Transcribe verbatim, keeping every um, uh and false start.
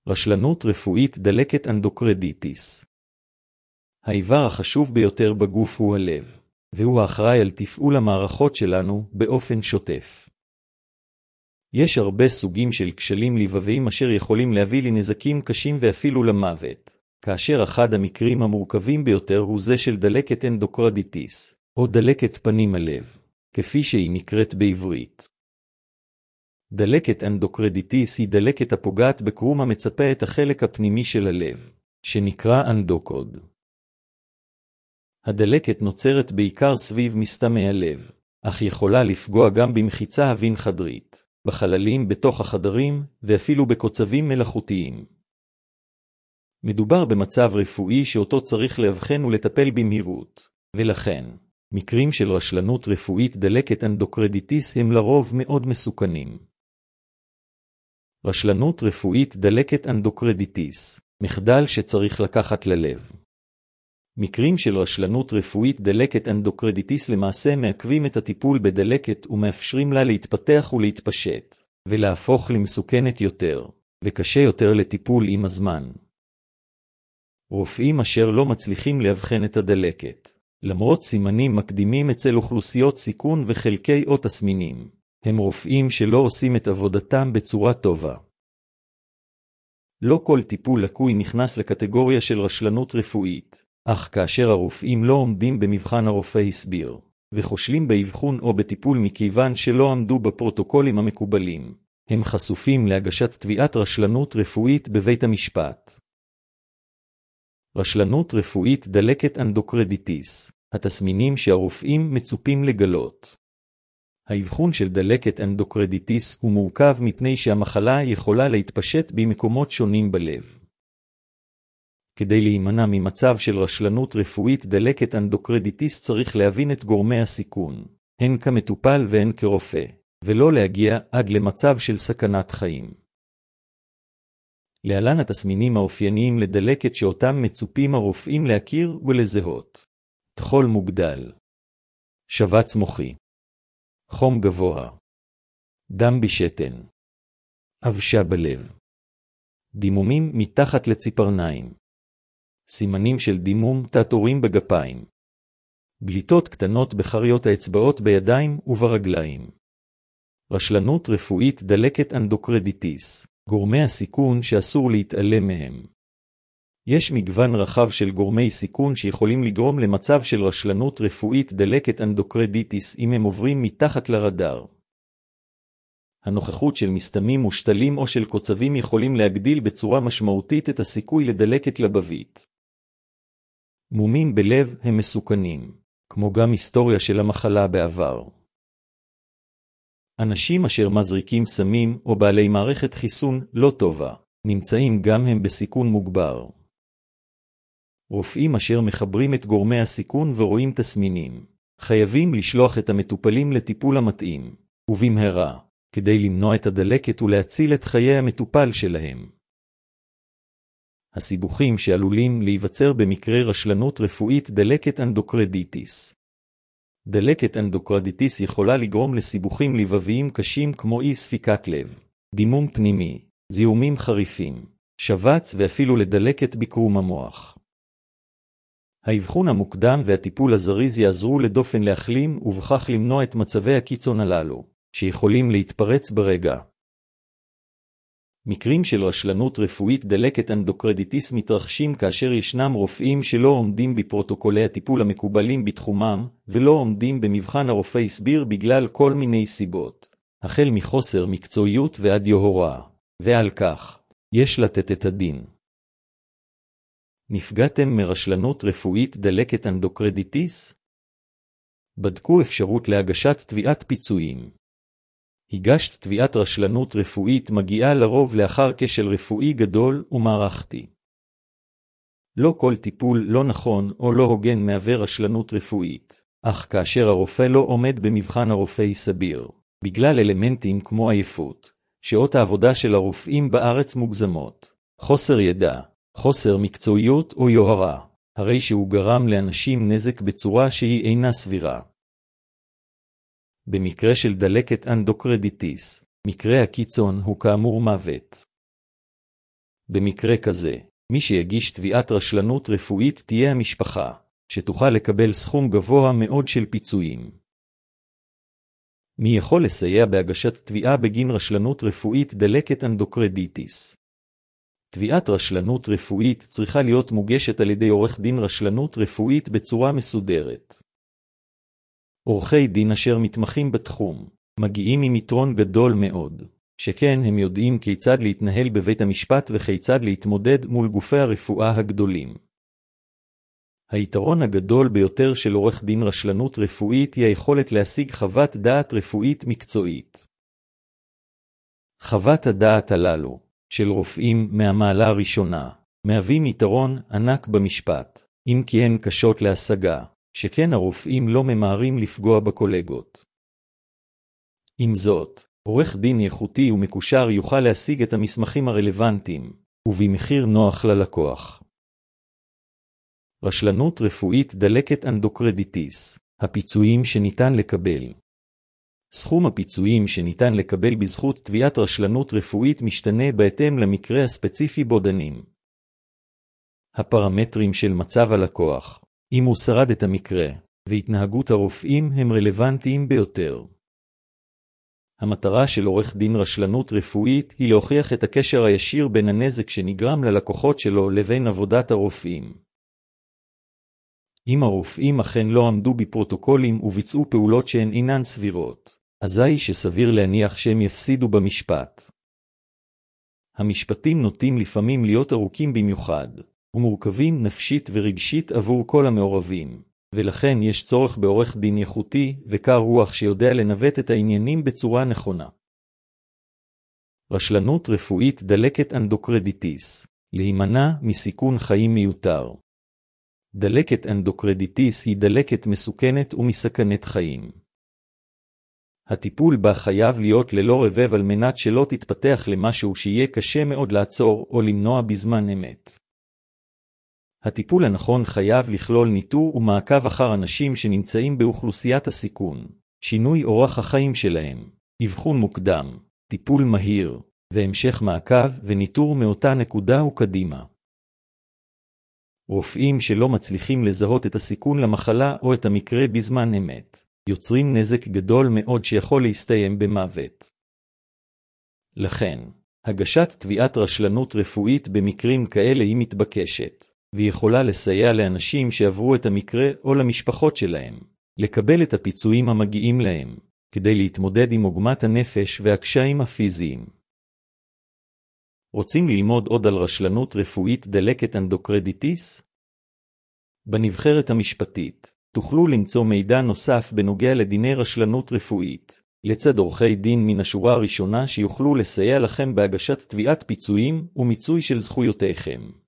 רשלנות רפואית דלקת אנדוקרדיטיס. האיבר החשוב ביותר בגוף הוא הלב, והוא האחראי על תפעול המערכות שלנו באופן שוטף. יש הרבה סוגים של כשלים לבביים אשר יכולים להביא לנזקים קשים ואפילו למוות, כאשר אחד המקרים המורכבים ביותר הוא זה של דלקת אנדוקרדיטיס, או דלקת פנים הלב, כפי שהיא נקראת בעברית. דלקת אנדוקרדיטיס היא דלקת הפוגעת בקרום המצפה את החלק הפנימי של הלב, שנקרא אנדוקוד. הדלקת נוצרת בעיקר סביב מסתמי הלב, אך יכולה לפגוע גם במחיצה הבין חדרית, בחללים בתוך החדרים ואפילו בקוצבים מלאכותיים. מדובר במצב רפואי שאותו צריך להבחן ולטפל במהירות, ולכן, מקרים של רשלנות רפואית דלקת אנדוקרדיטיס הם לרוב מאוד מסוכנים. רשלנות רפואית דלקת אנדוקרדיטיס, מחדל שצריך לקחת ללב. מקרים של רשלנות רפואית דלקת אנדוקרדיטיס למעשה מעכבים את הטיפול בדלקת ומאפשרים לה להתפתח ולהתפשט, ולהפוך למסוכנת יותר, וקשה יותר לטיפול עם הזמן. רופאים אשר לא מצליחים להבחן את הדלקת, למרות סימנים מקדימים אצל אוכלוסיות סיכון וחלקי או תסמינים, הם רופאים שלא עושים את עבודתם בצורה טובה. לא כל טיפול לקוי נכנס לקטגוריה של רשלנות רפואית, אך כאשר הרופאים לא עומדים במבחן הרופא הסביר, וחושלים באבחון או בטיפול מכיוון שלא עמדו בפרוטוקולים המקובלים, הם חשופים להגשת תביעת רשלנות רפואית בבית המשפט. רשלנות רפואית דלקת אנדוקרדיטיס, התסמינים שהרופאים מצופים לגלות. האבחון של דלקת אנדוקרדיטיס הוא מורכב מפני שהמחלה יכולה להתפשט במקומות שונים בלב. כדי להימנע ממצב של רשלנות רפואית דלקת אנדוקרדיטיס צריך להבין את גורמי הסיכון, הן כמטופל והן כרופא, ולא להגיע עד למצב של סכנת חיים. להלן התסמינים האופייניים לדלקת שאותם מצופים הרופאים להכיר ולזהות. טחול מוגדל, שבץ מוחי, חום גבוה, דם בשתן, אבשה בלב, דימומים מתחת לציפרניים, סימנים של דימום תעתורים בגפיים, בליטות קטנות בחריות האצבעות בידיים וברגליים. רשלנות רפואית דלקת אנדוקרדיטיס, גורמי הסיכון שאסור להתעלם מהם. יש מגוון רחב של גורמי סיכון שיכולים לגרום למצב של רשלנות רפואית דלקת אנדוקרדיטיס אם הם עוברים מתחת לרדאר. הנוכחות של מסתמים מושתלים או של קוצבים יכולים להגדיל בצורה משמעותית את הסיכוי לדלקת לבבית. מומים בלב הם מסוכנים, כמו גם היסטוריה של המחלה בעבר. אנשים אשר מזריקים סמים או בעלי מערכת חיסון לא טובה, נמצאים גם הם בסיכון מוגבר. רופאים אשר מחברים את גורמי הסיכון ורואים תסמינים, חייבים לשלוח את המטופלים לטיפול המתאים, ובמהרה, כדי למנוע את הדלקת ולהציל את חיי המטופל שלהם. הסיבוכים שעלולים להיווצר במקרה רשלנות רפואית דלקת אנדוקרדיטיס. דלקת אנדוקרדיטיס יכולה לגרום לסיבוכים לבביים קשים כמו אי ספיקת לב, דימום פנימי, זיהומים חריפים, שבץ ואפילו לדלקת בקרום המוח. האבחון המוקדם והטיפול הזריז יעזרו לדופן להחלים ובכך למנוע את מצבי הקיצון הללו, שיכולים להתפרץ ברגע. מקרים של רשלנות רפואית דלקת אנדוקרדיטיס מתרחשים כאשר ישנם רופאים שלא עומדים בפרוטוקולי הטיפול המקובלים בתחומם, ולא עומדים במבחן הרופא הסביר בגלל כל מיני סיבות, החל מחוסר מקצועיות ועד יוהרה, ועל כך, יש לתת את הדין. נפגעתם מרשלנות רפואית דלקת אנדוקרדיטיס? בדקו אפשרות להגשת תביעת פיצויים. הגשת תביעת רשלנות רפואית מגיעה לרוב לאחר כשל רפואי גדול ומערכתי. לא כל טיפול לא נכון או לא הוגן מהווה רשלנות רפואית, אך כאשר הרופא לא עומד במבחן הרופא הסביר, בגלל אלמנטים כמו עייפות, שעות העבודה של הרופאים בארץ מוגזמות, חוסר ידע, חוסר מקצועיות או יוהרה, הרי שהוא גרם לאנשים נזק בצורה שהיא אינה סבירה. במקרה של דלקת אנדוקרדיטיס, מקרה הקיצון הוא כאמור מוות. במקרה כזה, מי שיגיש תביעת רשלנות רפואית תהיה המשפחה, שתוכל לקבל סכום גבוה מאוד של פיצויים. מי יכול לסייע בהגשת תביעה בגין רשלנות רפואית דלקת אנדוקרדיטיס? תביעת רשלנות רפואית צריכה להיות מוגשת על ידי עורך דין רשלנות רפואית בצורה מסודרת. עורכי דין אשר מתמחים בתחום, מגיעים עם יתרון גדול מאוד, שכן הם יודעים כיצד להתנהל בבית המשפט וכיצד להתמודד מול גופי הרפואה הגדולים. היתרון הגדול ביותר של עורך דין רשלנות רפואית היא היכולת להשיג חוות דעת רפואית מקצועית. חוות הדעת הללו, של רופאים מהמעלה הראשונה, מהווים יתרון ענק במשפט, אם כי הן קשות להשגה, שכן הרופאים לא ממהרים לפגוע בקולגות. עם זאת, עורך דין איכותי ומקושר יוכל להשיג את המסמכים הרלוונטיים, ובמחיר נוח ללקוח. רשלנות רפואית דלקת אנדוקרדיטיס, הפיצויים שניתן לקבל. סכום הפיצויים שניתן לקבל בזכות תביעת רשלנות רפואית משתנה בהתאם למקרה הספציפי בו דנים. הפרמטרים של מצב הלקוח, אם הוא שרד את המקרה, והתנהגות הרופאים הם רלוונטיים ביותר. המטרה של עורך דין רשלנות רפואית היא להוכיח את הקשר הישיר בין הנזק שנגרם ללקוחות שלו לבין עבודת הרופאים. אם הרופאים אכן לא עמדו בפרוטוקולים וביצעו פעולות שהן אינן סבירות, אזי שסביר להניח שהם יפסידו במשפט. המשפטים נוטים לפעמים להיות ארוכים במיוחד, ומורכבים נפשית ורגשית עבור כל המעורבים, ולכן יש צורך בעורך דין איכותי וקר רוח שיודע לנווט את העניינים בצורה נכונה. רשלנות רפואית דלקת אנדוקרדיטיס, להימנע מסיכון חיים מיותר. דלקת אנדוקרדיטיס היא דלקת מסוכנת ומסכנת חיים. הטיפול בה חייב להיות ללא רבב על מנת שלא תתפתח למשהו שיהיה קשה מאוד לעצור או למנוע בזמן אמת. הטיפול הנכון חייב לכלול ניטור ומעקב אחר אנשים שנמצאים באוכלוסיית הסיכון, שינוי אורח החיים שלהם, אבחון מוקדם, טיפול מהיר, והמשך מעקב וניטור מאותה נקודה וקדימה. רופאים שלא מצליחים לזהות את הסיכון למחלה או את המקרה בזמן אמת, יוצרים נזק גדול מאוד שיכול להסתיים במוות. לכן, הגשת תביעת רשלנות רפואית במקרים כאלה היא מתבקשת, ויכולה לסייע לאנשים שעברו את המקרה או למשפחות שלהם, לקבל את הפיצויים המגיעים להם, כדי להתמודד עם עוגמת הנפש והקשיים הפיזיים. רוצים ללמוד עוד על רשלנות רפואית דלקת אנדוקרדיטיס? בנבחרת המשפטית, תוכלו למצוא מידע נוסף בנוגע לדיני רשלנות רפואית, לצד עורכי דין מן השורה הראשונה שיוכלו לסייע לכם בהגשת תביעת פיצויים ומיצוי של זכויותיכם.